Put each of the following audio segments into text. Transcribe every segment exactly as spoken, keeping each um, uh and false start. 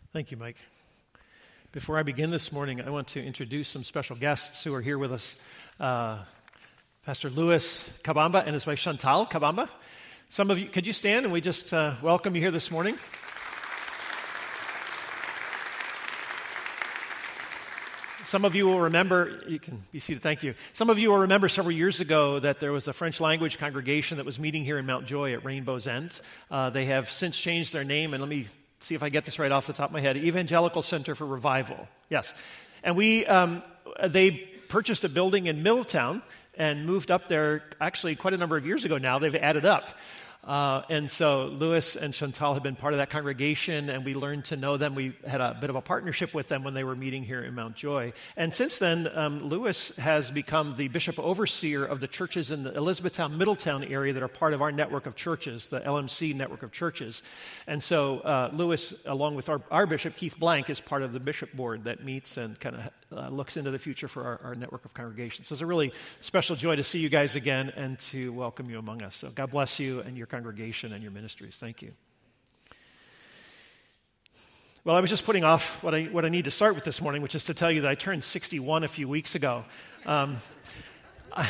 Thank you, Mike. Before I begin this morning, I want to introduce some special guests who are here with us. Uh, Pastor Louis Kabamba and his wife Chantal Kabamba. Some of you, could you stand and we just uh, welcome you here this morning? Some of you will remember, you can be seated, thank you. Some of you will remember several years ago that there was a French language congregation that was meeting here in Mount Joy at Rainbow's End. Uh, they have since changed their name, and let me see if I get this right off the top of my head. Evangelical Center for Revival. Yes. And we, um, they purchased a building in Middletown and moved up there actually quite a number of years ago now. They've added up. Uh, and so Louis and Chantal have been part of that congregation, and we learned to know them. We had a bit of a partnership with them when they were meeting here in Mount Joy. And since then, um, Louis has become the bishop overseer of the churches in the Elizabethtown, Middletown area that are part of our network of churches, the L M C network of churches. And so uh, Louis, along with our, our bishop, Keith Blank, is part of the bishop board that meets and kind of uh, looks into the future for our, our network of congregations. So it's a really special joy to see you guys again and to welcome you among us. So God bless you and your congregation and your ministries. Thank you. Well, I was just putting off what I what I need to start with this morning, which is to tell you that I turned sixty-one a few weeks ago. Um, I,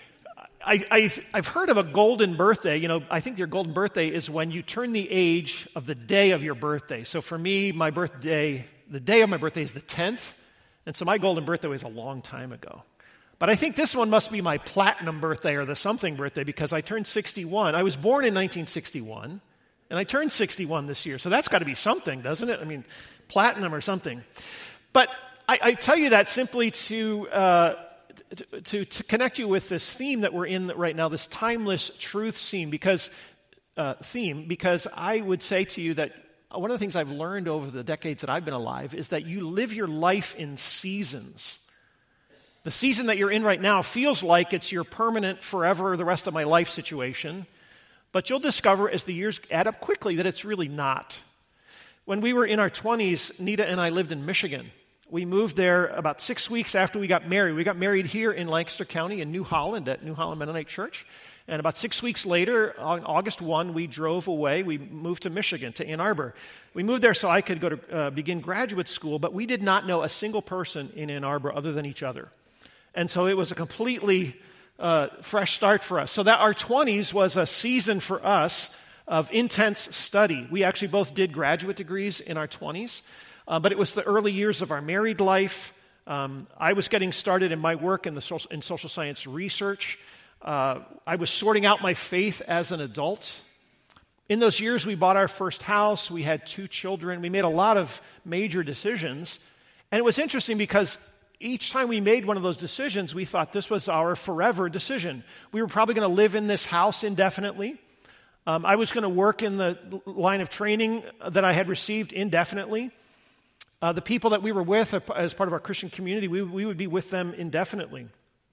I, I, I've heard of a golden birthday. You know, I think your golden birthday is when you turn the age of the day of your birthday. So for me, my birthday, the day of my birthday is the tenth, and so my golden birthday was a long time ago. But I think this one must be my platinum birthday or the something birthday because I turned sixty-one. I was born in nineteen sixty-one, and I turned sixty-one this year. So that's got to be something, doesn't it? I mean, platinum or something. But I, I tell you that simply to, uh, to, to connect you with this theme that we're in right now, this timeless truth theme, because, uh, theme, because I would say to you that one of the things I've learned over the decades that I've been alive is that you live your life in seasons. The season that you're in right now feels like it's your permanent, forever, the rest of my life situation, but you'll discover as the years add up quickly that it's really not. When we were in our twenties, Nita and I lived in Michigan. We moved there about six weeks after we got married. We got married here in Lancaster County in New Holland at New Holland Mennonite Church. And about six weeks later, on August first, we drove away. We moved to Michigan, to Ann Arbor. We moved there so I could go to uh, begin graduate school, but we did not know a single person in Ann Arbor other than each other. And so it was a completely uh, fresh start for us. So that our twenties was a season for us of intense study. We actually both did graduate degrees in our twenties, uh, but it was the early years of our married life. Um, I was getting started in my work in the social, in social science research. Uh, I was sorting out my faith as an adult. In those years, we bought our first house. We had two children. We made a lot of major decisions. And it was interesting because each time we made one of those decisions, we thought this was our forever decision. We were probably going to live in this house indefinitely. Um, I was going to work in the line of training that I had received indefinitely. Uh, the people that we were with as part of our Christian community, we, we would be with them indefinitely.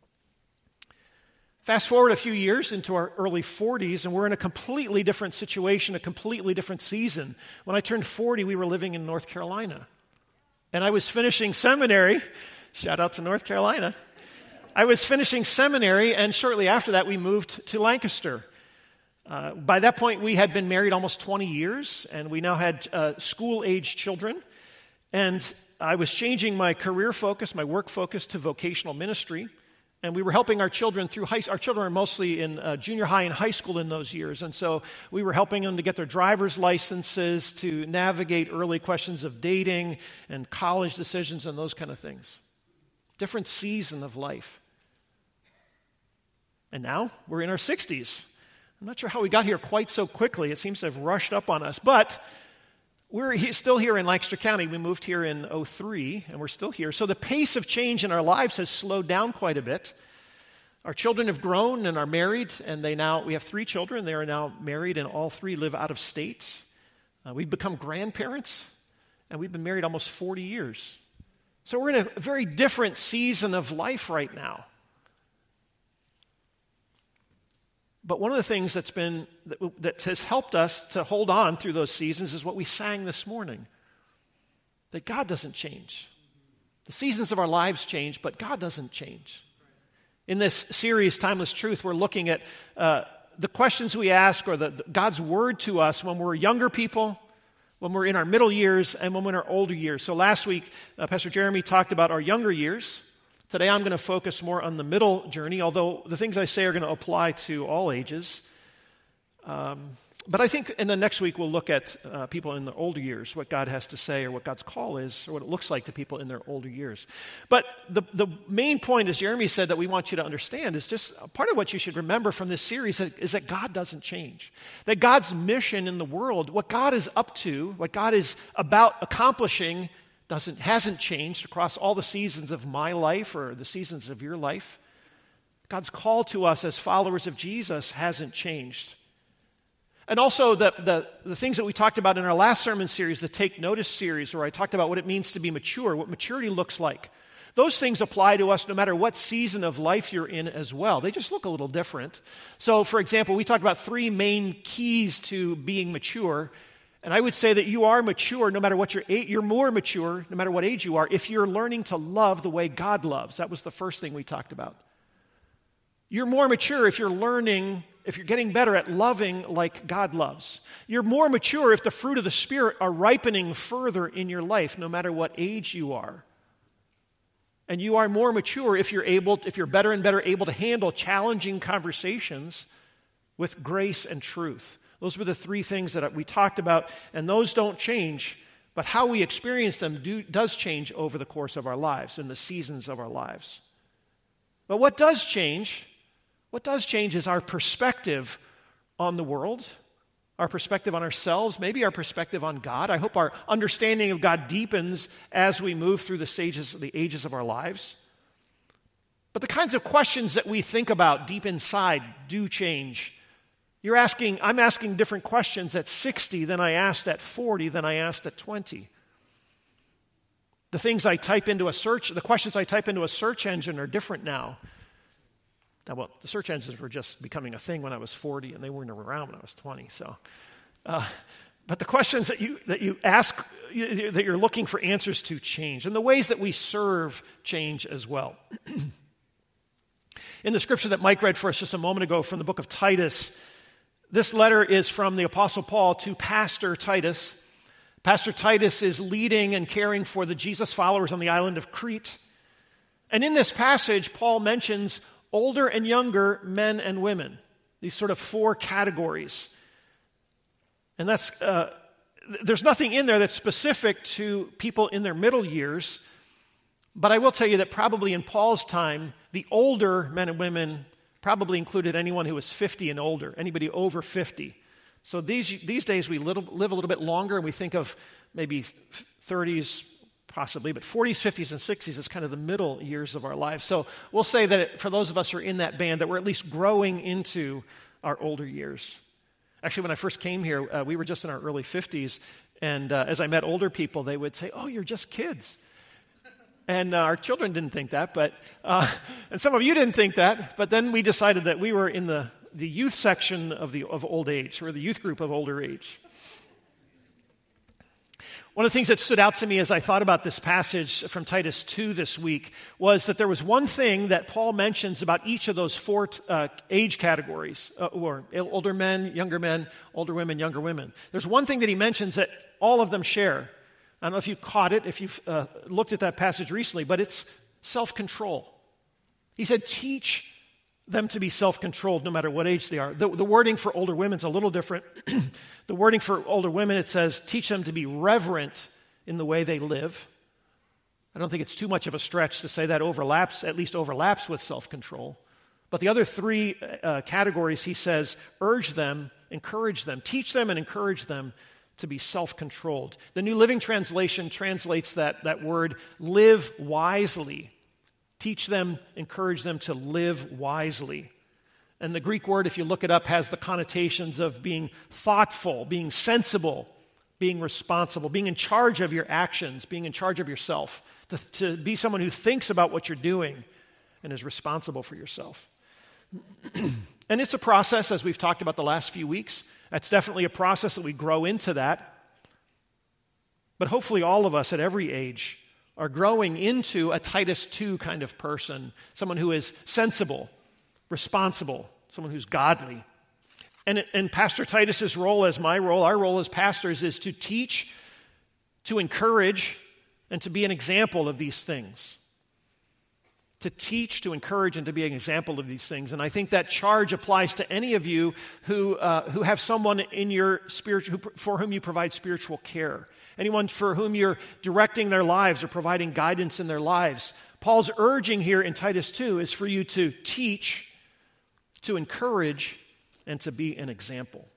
Fast forward a few years into our early forties, and we're in a completely different situation, a completely different season. When I turned forty, we were living in North Carolina. And I was finishing seminary. Shout out to North Carolina. I was finishing seminary, and shortly after that, we moved to Lancaster. Uh, by that point, we had been married almost twenty years, and we now had uh, school-age children. And I was changing my career focus, my work focus, to vocational ministry. And we were helping our children through high school. Our children are mostly in uh, junior high and high school in those years. And so we were helping them to get their driver's licenses, to navigate early questions of dating and college decisions and those kind of things. Different season of life. And now we're in our sixties. I'm not sure how we got here quite so quickly. It seems to have rushed up on us. But we're he- still here in Lancaster County. We moved here in oh three, and we're still here. So the pace of change in our lives has slowed down quite a bit. Our children have grown and are married, and they now, we have three children. They are now married, and all three live out of state. Uh, we've become grandparents, and we've been married almost forty years. So we're in a very different season of life right now. But one of the things that's been that, that has helped us to hold on through those seasons is what we sang this morning. That God doesn't change. The seasons of our lives change, but God doesn't change. In this series, Timeless Truth, we're looking at uh, the questions we ask or the, the, God's word to us when we're younger people, when we're in our middle years, and when we're in our older years. So last week, uh, Pastor Jeremy talked about our younger years. Today I'm going to focus more on the middle journey, although the things I say are going to apply to all ages. Um, but I think in the next week we'll look at uh, people in the older years, what God has to say or what God's call is, or what it looks like to people in their older years. But the, the main point, as Jeremy said, that we want you to understand is just part of what you should remember from this series is, is that God doesn't change. That God's mission in the world, what God is up to, what God is about accomplishing, doesn't hasn't changed across all the seasons of my life or the seasons of your life. God's call to us as followers of Jesus hasn't changed. And also the, the, the things that we talked about in our last sermon series, the Take Notice series, where I talked about what it means to be mature, what maturity looks like. Those things apply to us no matter what season of life you're in as well. They just look a little different. So, for example, we talked about three main keys to being mature. And I would say that you are mature no matter what your age, you're more mature no matter what age you are if you're learning to love the way God loves. That was the first thing we talked about. You're more mature if you're learning, if you're getting better at loving like God loves. You're more mature if the fruit of the Spirit are ripening further in your life, no matter what age you are. And you are more mature if you're able, if you're better and better able to handle challenging conversations with grace and truth. Those were the three things that we talked about, and those don't change, but how we experience them do, does change over the course of our lives, in the seasons of our lives. But what does change, what does change is our perspective on the world, our perspective on ourselves, maybe our perspective on God. I hope our understanding of God deepens as we move through the stages, the ages of our lives. But the kinds of questions that we think about deep inside do change. You're asking, I'm asking different questions at sixty than I asked at forty than I asked at twenty. The things I type into a search, the questions I type into a search engine are different now. Now, well, the search engines were just becoming a thing when I was forty, and they weren't around when I was twenty. So, uh, but the questions that you that you ask, you, that you're looking for answers to, change, and the ways that we serve change as well. In the scripture that Mike read for us just a moment ago from the book of Titus, this letter is from the Apostle Paul to Pastor Titus. Pastor Titus is leading and caring for the Jesus followers on the island of Crete. And in this passage, Paul mentions older and younger men and women, these sort of four categories. And that's uh, there's nothing in there that's specific to people in their middle years, but I will tell you that probably in Paul's time, the older men and women probably included anyone who was fifty and older, anybody over fifty. So these these days we little, live a little bit longer, and we think of maybe thirties, possibly, but forties, fifties, and sixties is kind of the middle years of our lives. So we'll say that for those of us who are in that band, that we're at least growing into our older years. Actually, when I first came here, uh, we were just in our early fifties, and uh, as I met older people, they would say, "Oh, you're just kids." And uh, our children didn't think that, but uh, and some of you didn't think that, but then we decided that we were in the, the youth section of the of old age, or the youth group of older age. One of the things that stood out to me as I thought about this passage from Titus two this week was that there was one thing that Paul mentions about each of those four uh, age categories, uh, or older men, younger men, older women, younger women. There's one thing that he mentions that all of them share. I don't know if you caught it, if you've uh, looked at that passage recently, but it's self-control. He said, teach them to be self-controlled no matter what age they are. The, the wording for older women is a little different. The wording for older women, it says, teach them to be reverent in the way they live. I don't think it's too much of a stretch to say that overlaps, at least overlaps with self-control. But the other three uh, categories, he says, urge them, encourage them, teach them and encourage them to be self-controlled. The New Living Translation translates that, that word, live wisely. Teach them, encourage them to live wisely. And the Greek word, if you look it up, has the connotations of being thoughtful, being sensible, being responsible, being in charge of your actions, being in charge of yourself, to, to be someone who thinks about what you're doing and is responsible for yourself. And it's a process, as we've talked about the last few weeks. That's definitely a process that we grow into that. But hopefully all of us at every age are growing into a Titus two kind of person, someone who is sensible, responsible, someone who's godly. And, and Pastor Titus's role, as my role, our role as pastors, is to teach, to encourage, and to be an example of these things. To teach, to encourage, and to be an example of these things. And I think that charge applies to any of you who uh, who have someone in your spiritual, for whom you provide spiritual care. Anyone for whom you're directing their lives or providing guidance in their lives. Paul's urging here in Titus two is for you to teach, to encourage, and to be an example.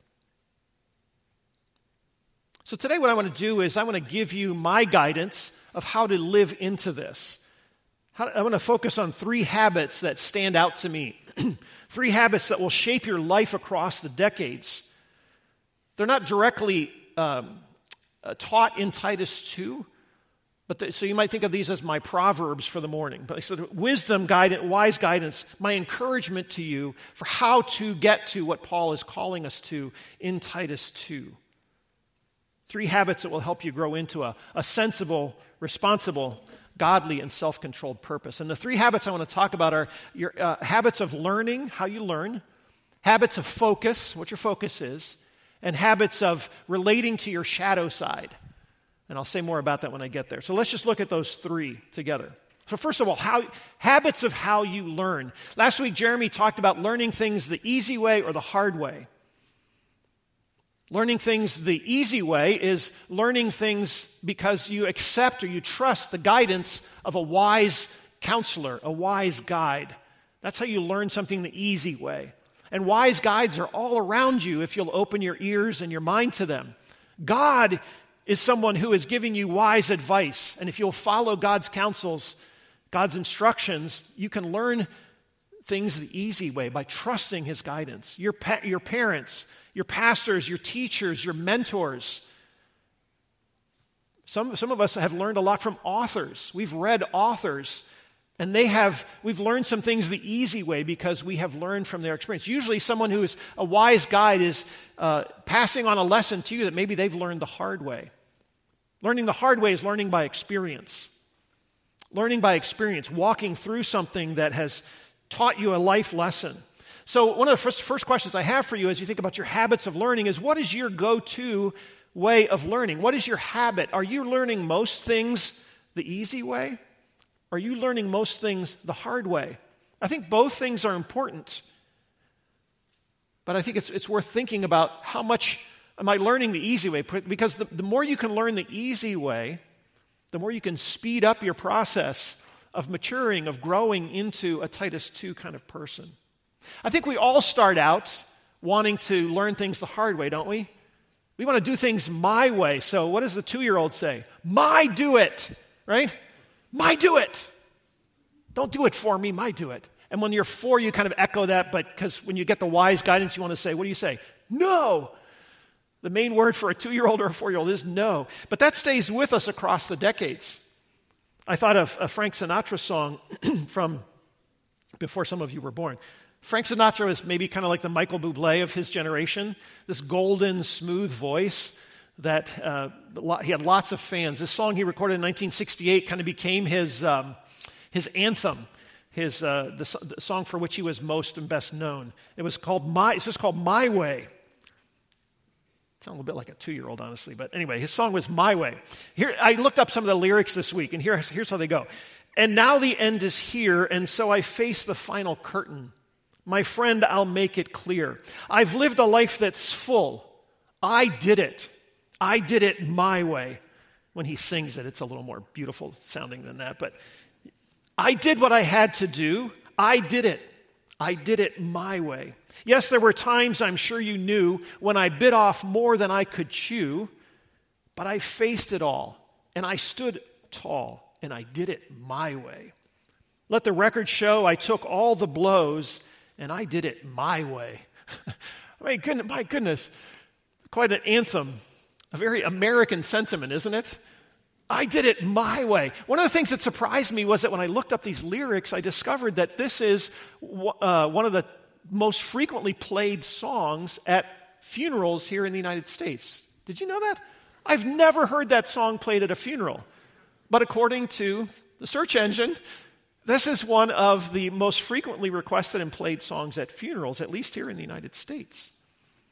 So today what I want to do is I want to give you my guidance of how to live into this. How, I want to focus on three habits that stand out to me. Three habits that will shape your life across the decades. They're not directly um, uh, taught in Titus two, but the, so you might think of these as my proverbs for the morning. But so wisdom, guidance, wise guidance, my encouragement to you for how to get to what Paul is calling us to in Titus two. Three habits that will help you grow into a, a sensible, responsible, godly, and self-controlled purpose. And the three habits I want to talk about are your uh, habits of learning, how you learn, habits of focus, what your focus is, and habits of relating to your shadow side. And I'll say more about that when I get there. So let's just look at those three together. So first of all, how, habits of how you learn. Last week, Jeremy talked about learning things the easy way or the hard way. Learning things the easy way is learning things because you accept or you trust the guidance of a wise counselor, a wise guide. That's how you learn something the easy way. And wise guides are all around you if you'll open your ears and your mind to them. God is someone who is giving you wise advice. And if you'll follow God's counsels, God's instructions, you can learn things the easy way by trusting His guidance. Your, pa- your parents, your pastors, your teachers, your mentors. Some, some of us have learned a lot from authors. We've read authors, and they have, we've learned some things the easy way because we have learned from their experience. Usually someone who is a wise guide is uh, passing on a lesson to you that maybe they've learned the hard way. Learning the hard way is learning by experience. Learning by experience, walking through something that has taught you a life lesson. So one of the first, first questions I have for you as you think about your habits of learning is, what is your go-to way of learning? What is your habit? Are you learning most things the easy way? Are you learning most things the hard way? I think both things are important. But I think it's, it's worth thinking about how much am I learning the easy way? Because the, the more you can learn the easy way, the more you can speed up your process of maturing, of growing into a Titus two kind of person. I think we all start out wanting to learn things the hard way, don't we? We want to do things my way. So what does the two-year-old say? My do it, right? My do it. Don't do it for me, my do it. And when you're four, you kind of echo that, but because when you get the wise guidance, you want to say, what do you say? No. The main word for a two-year-old or a four-year-old is no. But that stays with us across the decades. I thought of a Frank Sinatra song from before some of you were born. Frank Sinatra was maybe kind of like the Michael Bublé of his generation, this golden, smooth voice that uh, he had lots of fans. This song he recorded in nineteen sixty-eight kind of became his um, his anthem, his uh, the, the song for which he was most and best known. It was called My. It's just called My Way. It sounds a little bit like a two-year-old, honestly. But anyway, his song was My Way. Here, I looked up some of the lyrics this week, and here, here's how they go. And now the end is here, and so I face the final curtain. My friend, I'll make it clear. I've lived a life that's full. I did it. I did it my way. When he sings it, it's a little more beautiful sounding than that. But I did what I had to do. I did it. I did it my way. Yes, there were times, I'm sure you knew, when I bit off more than I could chew, but I faced it all, and I stood tall, and I did it my way. Let the record show I took all the blows, and I did it my way. my, goodness, my goodness, quite an anthem, a very American sentiment, isn't it? I did it my way. One of the things that surprised me was that when I looked up these lyrics, I discovered that this is uh, one of the most frequently played songs at funerals here in the United States. Did you know that? I've never heard that song played at a funeral. But according to the search engine, this is one of the most frequently requested and played songs at funerals, at least here in the United States.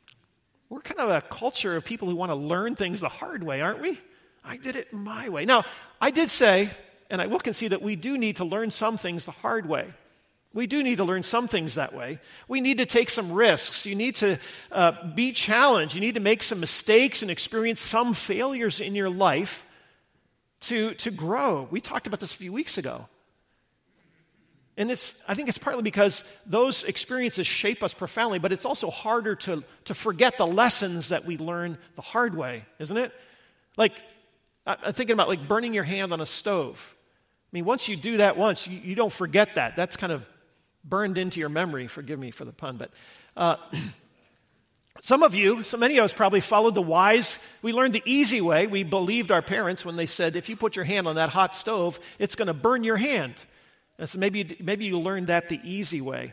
We're kind of a culture of people who want to learn things the hard way, aren't we? I did it my way. Now, I did say, and I will concede that we do need to learn some things the hard way. We do need to learn some things that way. We need to take some risks. You need to uh, be challenged. You need to make some mistakes and experience some failures in your life to, to grow. We talked about this a few weeks ago. And it's, I think it's partly because those experiences shape us profoundly, but it's also harder to, to forget the lessons that we learn the hard way, isn't it? Like, I'm thinking about like burning your hand on a stove. I mean, once you do that once, you, you don't forget that. That's kind of burned into your memory. Forgive me for the pun, but uh, some of you, so many of us probably followed the wise. We learned the easy way. We believed our parents when they said, if you put your hand on that hot stove, it's going to burn your hand. And so maybe, maybe you learned that the easy way.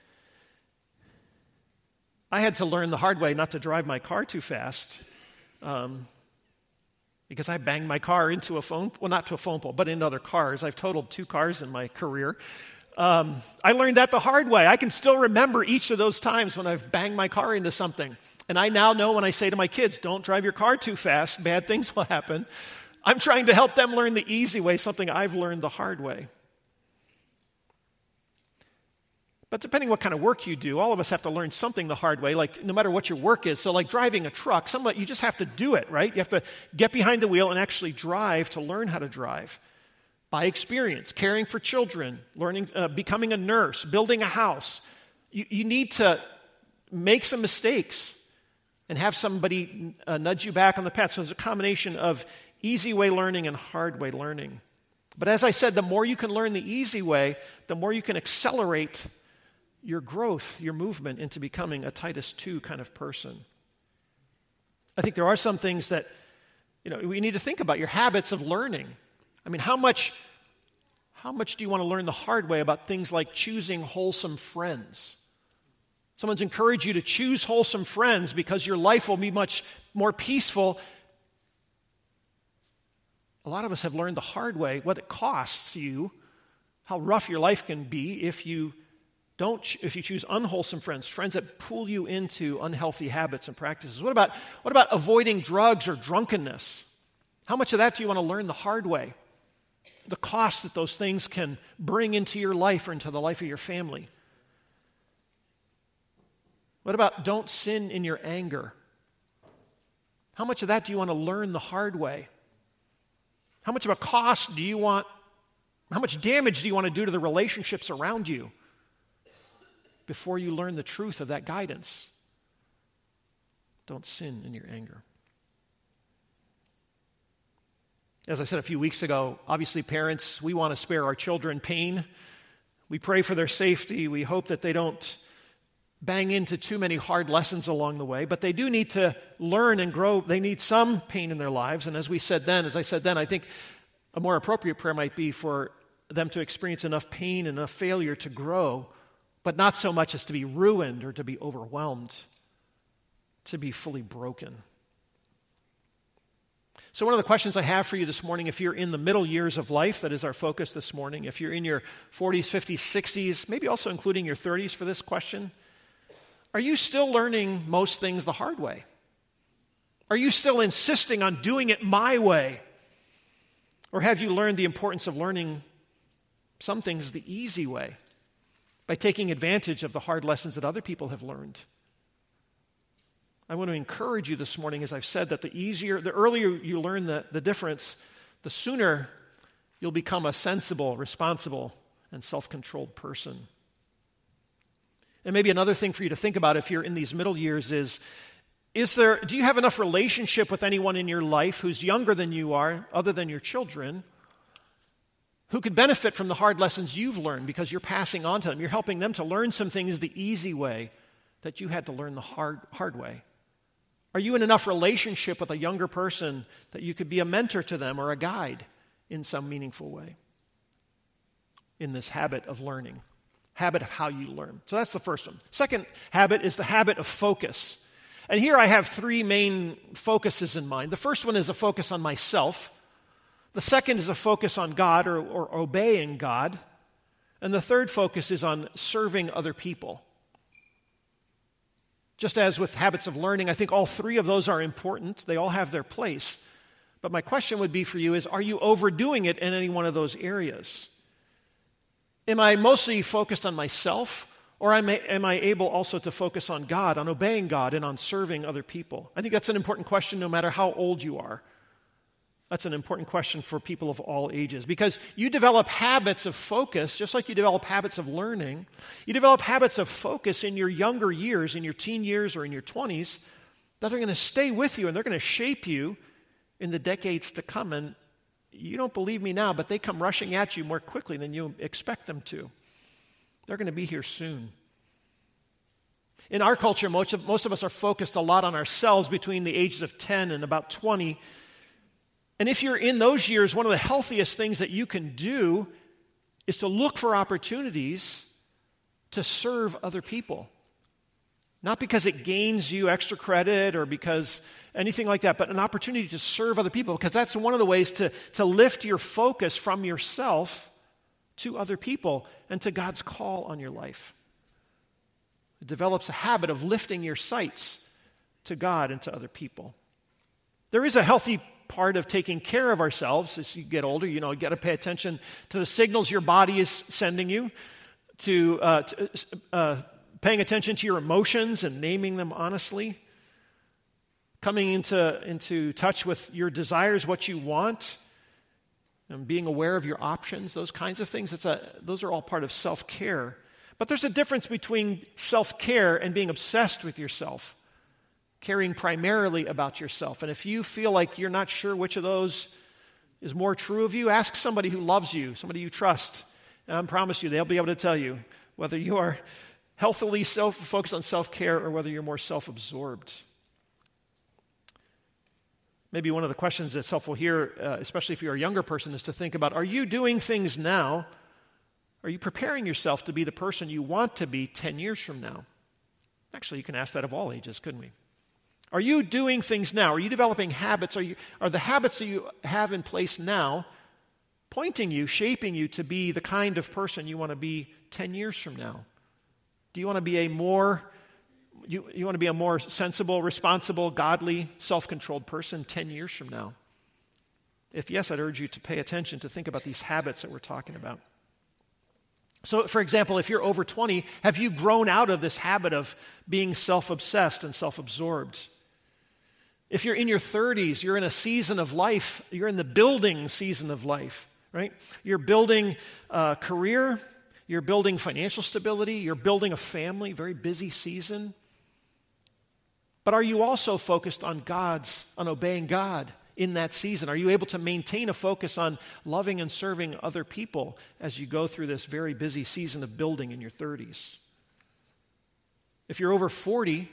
I had to learn the hard way not to drive my car too fast um, because I banged my car into a phone, well, not to a phone pole, but into other cars. I've totaled two cars in my career. Um, I learned that the hard way. I can still remember each of those times when I've banged my car into something. And I now know when I say to my kids, don't drive your car too fast, bad things will happen. I'm trying to help them learn the easy way, something I've learned the hard way. But depending what kind of work you do, all of us have to learn something the hard way, like no matter what your work is. So like driving a truck, some you just have to do it, right? You have to get behind the wheel and actually drive to learn how to drive. By experience, caring for children, learning, uh, becoming a nurse, building a house. You, you need to make some mistakes and have somebody uh, nudge you back on the path. So there's a combination of easy way learning and hard way learning. But as I said, the more you can learn the easy way, the more you can accelerate your growth, your movement into becoming a Titus two kind of person. I think there are some things that, you know, we need to think about, your habits of learning. I mean, how much, how much do you want to learn the hard way about things like choosing wholesome friends? Someone's encouraged you to choose wholesome friends because your life will be much more peaceful. A lot of us have learned the hard way what it costs you, how rough your life can be if you don't, if you choose unwholesome friends, friends that pull you into unhealthy habits and practices. What about, what about avoiding drugs or drunkenness? How much of that do you want to learn the hard way? The cost that those things can bring into your life or into the life of your family. What about don't sin in your anger? How much of that do you want to learn the hard way? How much of a cost do you want, how much damage do you want to do to the relationships around you before you learn the truth of that guidance? Don't sin in your anger. As I said a few weeks ago, obviously parents, we want to spare our children pain. We pray for their safety. We hope that they don't bang into too many hard lessons along the way, but they do need to learn and grow. They need some pain in their lives. And as we said then, as I said then, I think a more appropriate prayer might be for them to experience enough pain, enough failure to grow, but not so much as to be ruined or to be overwhelmed, to be fully broken. So one of the questions I have for you this morning, if you're in the middle years of life, that is our focus this morning, if you're in your forties, fifties, sixties, maybe also including your thirties for this question, are you still learning most things the hard way? Are you still insisting on doing it my way? Or have you learned the importance of learning some things the easy way by taking advantage of the hard lessons that other people have learned? I want to encourage you this morning, as I've said, that the easier, the earlier you learn the, the difference, the sooner you'll become a sensible, responsible, and self-controlled person. And maybe another thing for you to think about if you're in these middle years is, is there, do you have enough relationship with anyone in your life who's younger than you are, other than your children, who could benefit from the hard lessons you've learned because you're passing on to them? You're helping them to learn some things the easy way that you had to learn the hard, hard way. Are you in enough relationship with a younger person that you could be a mentor to them or a guide in some meaningful way in this habit of learning, habit of how you learn? So that's the first one. Second habit is the habit of focus. And here I have three main focuses in mind. The first one is a focus on myself. The second is a focus on God or, or obeying God. And the third focus is on serving other people. Just as with habits of learning, I think all three of those are important. They all have their place. But my question would be for you is, are you overdoing it in any one of those areas? Am I mostly focused on myself, or am I, am I able also to focus on God, on obeying God, and on serving other people? I think that's an important question no matter how old you are. That's an important question for people of all ages, because you develop habits of focus, just like you develop habits of learning. You develop habits of focus in your younger years, in your teen years or in your twenties, that are going to stay with you and they're going to shape you in the decades to come. And you don't believe me now, but they come rushing at you more quickly than you expect them to. They're going to be here soon. In our culture, most of, most of us are focused a lot on ourselves between the ages of ten and about twenty. And if you're in those years, one of the healthiest things that you can do is to look for opportunities to serve other people. Not because it gains you extra credit or because anything like that, but an opportunity to serve other people, because that's one of the ways to, to lift your focus from yourself to other people and to God's call on your life. It develops a habit of lifting your sights to God and to other people. There is a healthy part of taking care of ourselves as you get older. You know, you got to pay attention to the signals your body is sending you, to, uh, to uh, paying attention to your emotions and naming them honestly, coming into, into touch with your desires, what you want, and being aware of your options, those kinds of things. It's a, those are all part of self-care. But there's a difference between self-care and being obsessed with yourself, caring primarily about yourself. And if you feel like you're not sure which of those is more true of you, ask somebody who loves you, somebody you trust. And I promise you, they'll be able to tell you whether you are healthily self focused on self-care or whether you're more self-absorbed. Maybe one of the questions that's helpful here, uh, especially if you're a younger person, is to think about, are you doing things now? Are you preparing yourself to be the person you want to be ten years from now? Actually, you can ask that of all ages, couldn't we? Are you doing things now? Are you developing habits? Are, you, are the habits that you have in place now pointing you, shaping you to be the kind of person you want to be ten years from now? Do you want to be a more, you, you want to be a more sensible, responsible, godly, self-controlled person ten years from now? If yes, I'd urge you to pay attention, to think about these habits that we're talking about. So, for example, if you're over twenty, have you grown out of this habit of being self-obsessed and self-absorbed? If you're in your thirties, you're in a season of life, you're in the building season of life, right? You're building a career, you're building financial stability, you're building a family, very busy season. But are you also focused on God's, on obeying God in that season? Are you able to maintain a focus on loving and serving other people as you go through this very busy season of building in your thirties? If you're over forty,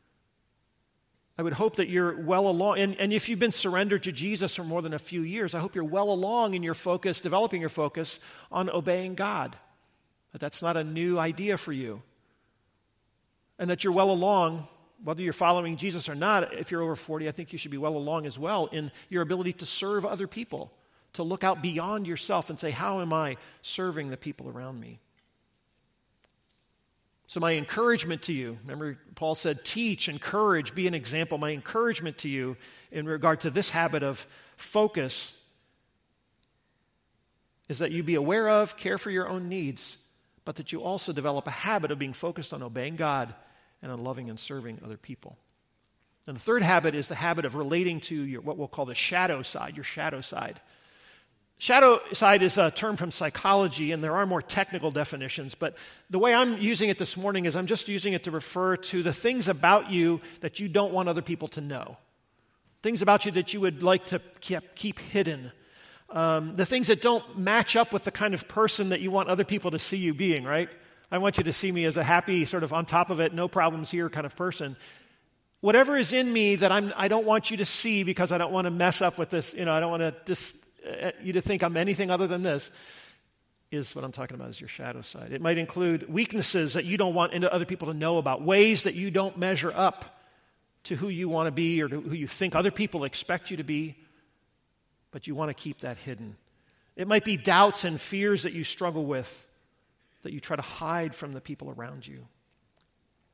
I would hope that you're well along, and, and if you've been surrendered to Jesus for more than a few years, I hope you're well along in your focus, developing your focus on obeying God. That that's not a new idea for you. And that you're well along, whether you're following Jesus or not, if you're over forty, I think you should be well along as well in your ability to serve other people, to look out beyond yourself and say, how am I serving the people around me? So my encouragement to you, remember Paul said, teach, encourage, be an example. My encouragement to you in regard to this habit of focus is that you be aware of, care for your own needs, but that you also develop a habit of being focused on obeying God and on loving and serving other people. And the third habit is the habit of relating to your what we'll call the shadow side, your shadow side. Shadow side is a term from psychology, and there are more technical definitions, but the way I'm using it this morning is I'm just using it to refer to the things about you that you don't want other people to know. Things about you that you would like to keep, keep hidden. Um, the things that don't match up with the kind of person that you want other people to see you being, right? I want you to see me as a happy, sort of on top of it, no problems here kind of person. Whatever is in me that I'm, I don't want you to see because I don't want to mess up with this, you know, I don't want to dis, uh, you to think I'm anything other than this, is what I'm talking about is your shadow side. It might include weaknesses that you don't want other people to know about, ways that you don't measure up to who you want to be or to who you think other people expect you to be, but you want to keep that hidden. It might be doubts and fears that you struggle with, that you try to hide from the people around you.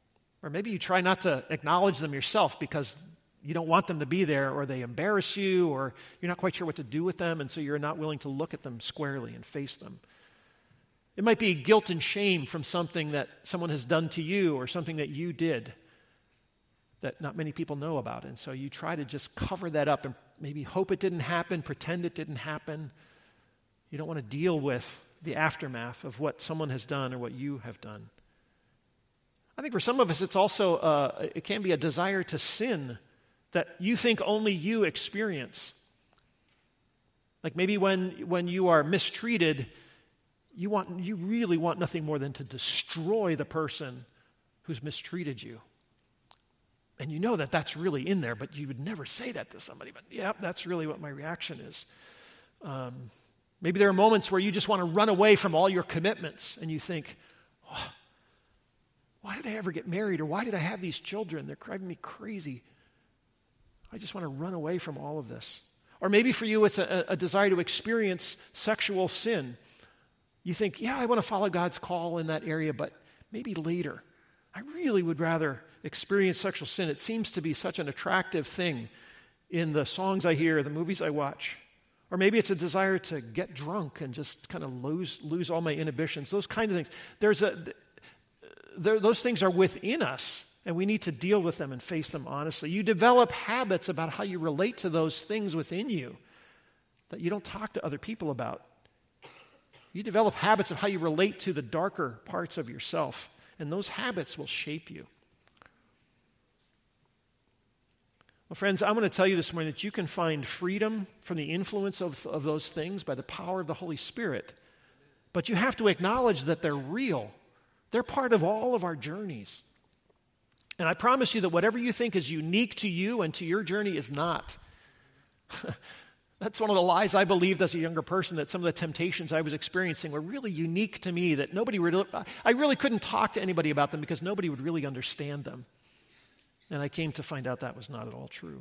Or maybe you try not to acknowledge them yourself because you don't want them to be there, or they embarrass you, or you're not quite sure what to do with them, and so you're not willing to look at them squarely and face them. It might be guilt and shame from something that someone has done to you or something that you did that not many people know about. And so you try to just cover that up and maybe hope it didn't happen, pretend it didn't happen. You don't want to deal with the aftermath of what someone has done or what you have done. I think for some of us it's also, uh, it can be a desire to sin that you think only you experience. Like maybe when, when you are mistreated, you want, you really want nothing more than to destroy the person who's mistreated you. And you know that that's really in there, but you would never say that to somebody. But yeah, that's really what my reaction is. Um, maybe there are moments where you just want to run away from all your commitments, and you think, oh, why did I ever get married? Or why did I have these children? They're driving me crazy. I just want to run away from all of this. Or maybe for you it's a, a desire to experience sexual sin. You think, yeah, I want to follow God's call in that area, but maybe later. I really would rather experience sexual sin. It seems to be such an attractive thing in the songs I hear, the movies I watch. Or maybe it's a desire to get drunk and just kind of lose lose all my inhibitions. Those kind of things. There's a there, those things are within us, and we need to deal with them and face them honestly. You develop habits about how you relate to those things within you that you don't talk to other people about. You develop habits of how you relate to the darker parts of yourself, and those habits will shape you. Well, friends, I'm going to tell you this morning that you can find freedom from the influence of, of those things by the power of the Holy Spirit. But you have to acknowledge that they're real. They're part of all of our journeys. And I promise you that whatever you think is unique to you and to your journey is not. That's one of the lies I believed as a younger person, that some of the temptations I was experiencing were really unique to me, that nobody really, I really couldn't talk to anybody about them because nobody would really understand them. And I came to find out that was not at all true.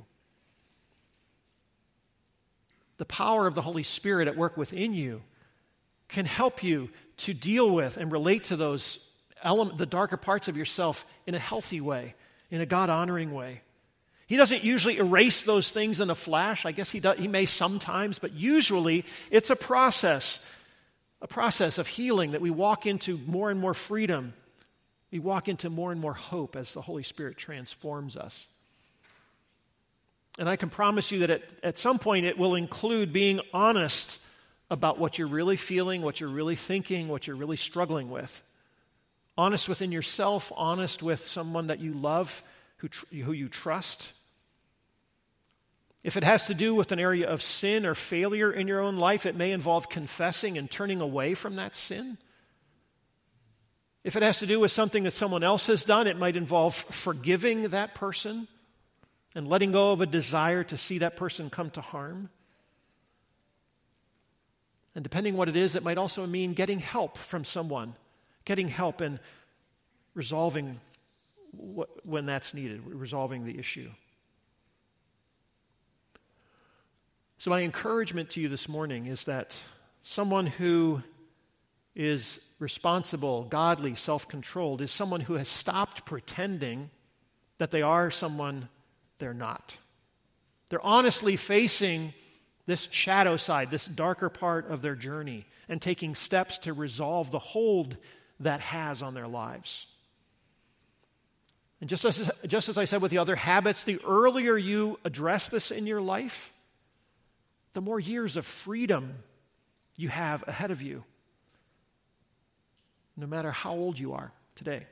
The power of the Holy Spirit at work within you can help you to deal with and relate to those element, the darker parts of yourself in a healthy way, in a God-honoring way. He doesn't usually erase those things in a flash. I guess he does, he may sometimes, but usually it's a process, a process of healing that we walk into more and more freedom. We walk into more and more hope as the Holy Spirit transforms us. And I can promise you that at, at some point it will include being honest about what you're really feeling, what you're really thinking, what you're really struggling with. Honest within yourself, honest with someone that you love, who, tr- who you trust. If it has to do with an area of sin or failure in your own life, it may involve confessing and turning away from that sin. If it has to do with something that someone else has done, it might involve forgiving that person and letting go of a desire to see that person come to harm. And depending what it is, it might also mean getting help from someone, getting help in resolving what, when that's needed, resolving the issue. So my encouragement to you this morning is that someone who is responsible, godly, self-controlled, is someone who has stopped pretending that they are someone they're not. They're honestly facing this shadow side, this darker part of their journey, and taking steps to resolve the hold that has on their lives. And just as, just as I said with the other habits, the earlier you address this in your life, the more years of freedom you have ahead of you, no matter how old you are today.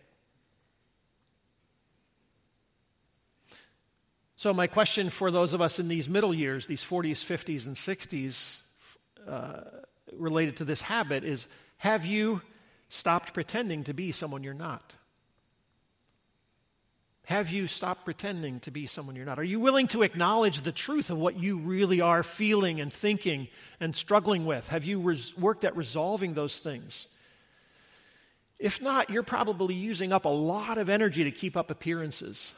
So my question for those of us in these middle years, these forties, fifties, and sixties, uh, related to this habit is, have you stopped pretending to be someone you're not? Have you stopped pretending to be someone you're not? Are you willing to acknowledge the truth of what you really are feeling and thinking and struggling with? Have you res- worked at resolving those things? If not, you're probably using up a lot of energy to keep up appearances.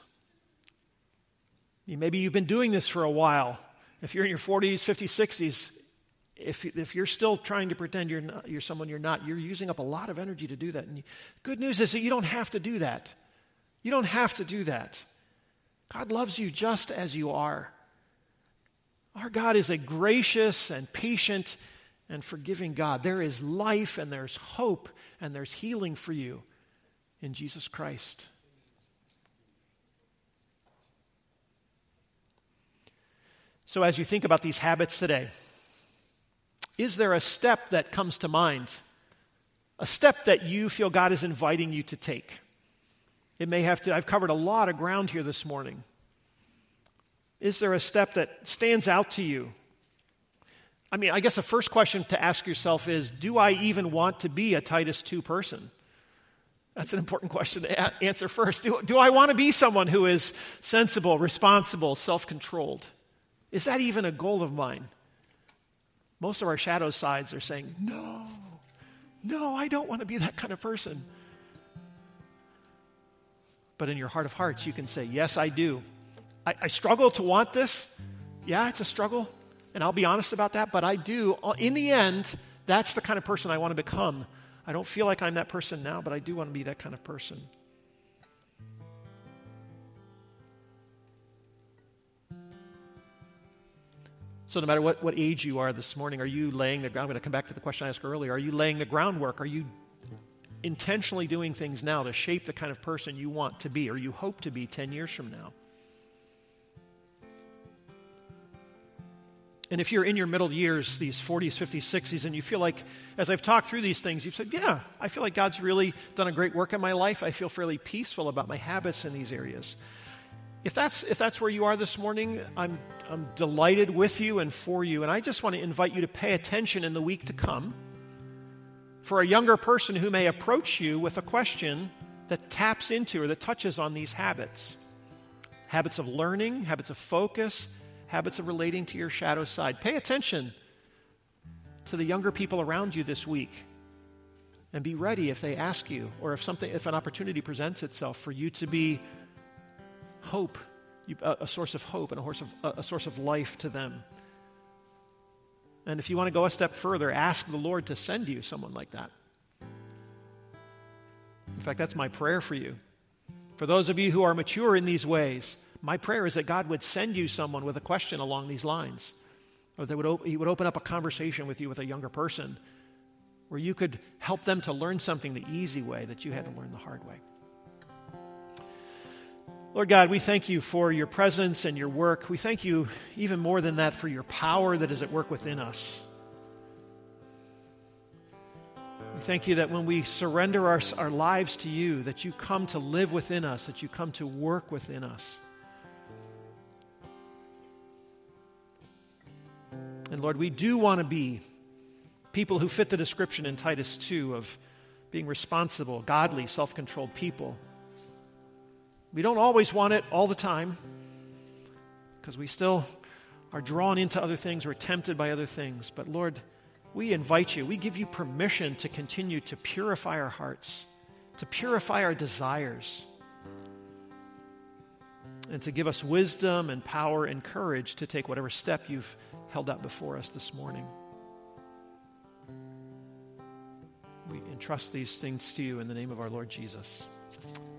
Maybe you've been doing this for a while. If you're in your forties, fifties, sixties, if, if you're still trying to pretend you're not, you're someone you're not, you're using up a lot of energy to do that. And you, good news is that you don't have to do that. You don't have to do that. God loves you just as you are. Our God is a gracious and patient and forgiving God. There is life and there's hope and there's healing for you in Jesus Christ. So as you think about these habits today, is there a step that comes to mind? A step that you feel God is inviting you to take? It may have to, I've covered a lot of ground here this morning. Is there a step that stands out to you? I mean, I guess the first question to ask yourself is, do I even want to be a Titus two person? That's an important question to a- answer first. Do, do I want to be someone who is sensible, responsible, self-controlled? Is that even a goal of mine? Most of our shadow sides are saying, no, no, I don't want to be that kind of person. But in your heart of hearts, you can say, yes, I do. I, I struggle to want this. Yeah, it's a struggle, and I'll be honest about that, but I do. In the end, that's the kind of person I want to become. I don't feel like I'm that person now, but I do want to be that kind of person. So no matter what, what age you are this morning, are you laying the ground? I'm going to come back to the question I asked earlier. Are you laying the groundwork? Are you intentionally doing things now to shape the kind of person you want to be or you hope to be ten years from now? And if you're in your middle years, these forties, fifties, sixties, and you feel like, as I've talked through these things, you've said, yeah, I feel like God's really done a great work in my life. I feel fairly peaceful about my habits in these areas. If that's if that's where you are this morning, I'm I'm delighted with you and for you. And I just want to invite you to pay attention in the week to come for a younger person who may approach you with a question that taps into or that touches on these habits. Habits of learning, habits of focus, habits of relating to your shadow side. Pay attention to the younger people around you this week. And be ready if they ask you or if something if an opportunity presents itself for you to be hope, a source of hope and a source of, a source of life to them. And if you want to go a step further, ask the Lord to send you someone like that. In fact, that's my prayer for you. For those of you who are mature in these ways, my prayer is that God would send you someone with a question along these lines, or that would op- He would open up a conversation with you with a younger person where you could help them to learn something the easy way that you had to learn the hard way. Lord God, we thank you for your presence and your work. We thank you even more than that for your power that is at work within us. We thank you that when we surrender our, our lives to you, that you come to live within us, that you come to work within us. And Lord, we do want to be people who fit the description in Titus two of being responsible, godly, self-controlled people. We don't always want it all the time because we still are drawn into other things. We're tempted by other things. But Lord, we invite you. We give you permission to continue to purify our hearts, to purify our desires, and to give us wisdom and power and courage to take whatever step you've held out before us this morning. We entrust these things to you in the name of our Lord Jesus.